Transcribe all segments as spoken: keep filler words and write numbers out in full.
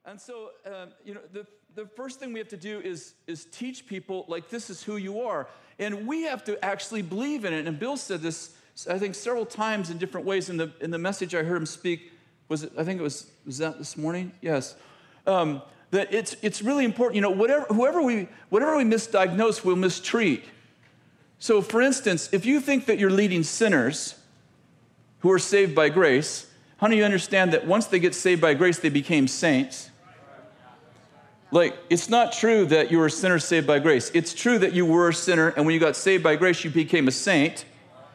And so, um, you know, the, the first thing we have to do is, is teach people, like, this is who you are. And we have to actually believe in it. And Bill said this, I think, several times in different ways in the, in the message I heard him speak. Was it, I think it was, was that this morning? Yes. Um, that it's, it's really important, you know, whatever, whoever we, whatever we misdiagnose, we'll mistreat. So, for instance, if you think that you're leading sinners who are saved by grace, how do you understand that once they get saved by grace, they became saints? Like, it's not true that you were a sinner saved by grace. It's true that you were a sinner, and when you got saved by grace, you became a saint.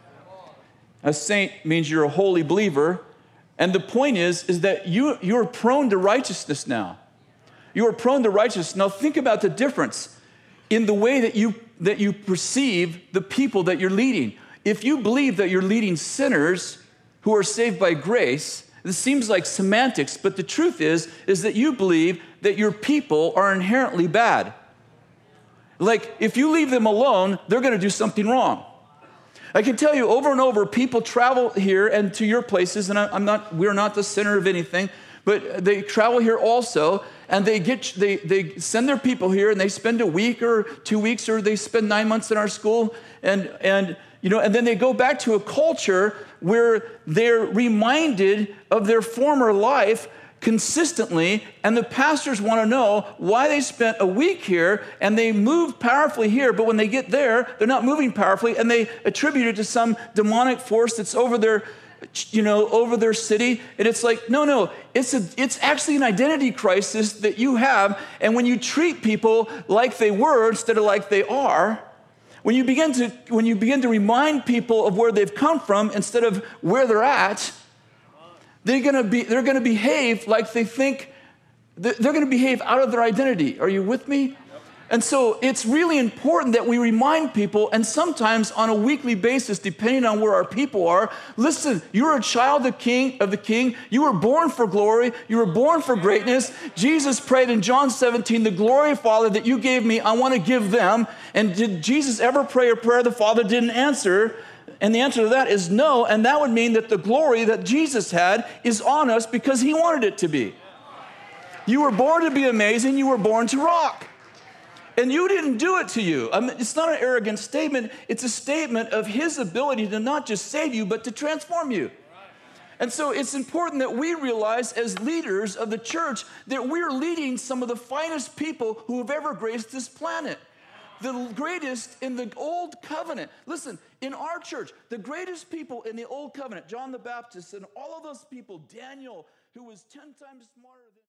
A saint means you're a holy believer. And the point is, is that you, you're prone to righteousness now. You are prone to righteousness. Now, think about the difference in the way that you, that you perceive the people that you're leading. If you believe that you're leading sinners who are saved by grace, this seems like semantics, but the truth is, is that you believe that your people are inherently bad. Like, if you leave them alone, they're going to do something wrong. I can tell you over and over, people travel here and to your places, and I'm not, we're not the center of anything, but they travel here also, and they get, they, they send their people here, and they spend a week or two weeks, or they spend nine months in our school, and, and, you know, and then they go back to a culture where they're reminded of their former life consistently, and the pastors want to know why they spent a week here and they moved powerfully here, but when they get there, they're not moving powerfully, and they attribute it to some demonic force that's over their, you know, over their city. And it's like, no, no, it's a, it's actually an identity crisis that you have. And when you treat people like they were instead of like they are, when you begin to when you begin to remind people of where they've come from instead of where they're at, they're going to be they're going to behave like they think they're going to behave out of their identity. Are you with me? Yep. And so it's really important that we remind people, and sometimes on a weekly basis, depending on where our people are, listen, you're a child of the King of the King. You were born for glory. You were born for greatness. Jesus prayed in John seventeen, the glory, Father, that you gave me, I want to give them. And did Jesus ever pray a prayer the Father didn't answer? And the answer to that is no, and that would mean that the glory that Jesus had is on us because he wanted it to be. You were born to be amazing. You were born to rock. And you didn't do it to you. I mean, it's not an arrogant statement. It's a statement of his ability to not just save you, but to transform you. And so it's important that we realize as leaders of the church that we're leading some of the finest people who have ever graced this planet. The greatest in the old covenant. Listen, in our church, the greatest people in the old covenant, John the Baptist and all of those people, Daniel, who was ten times smarter than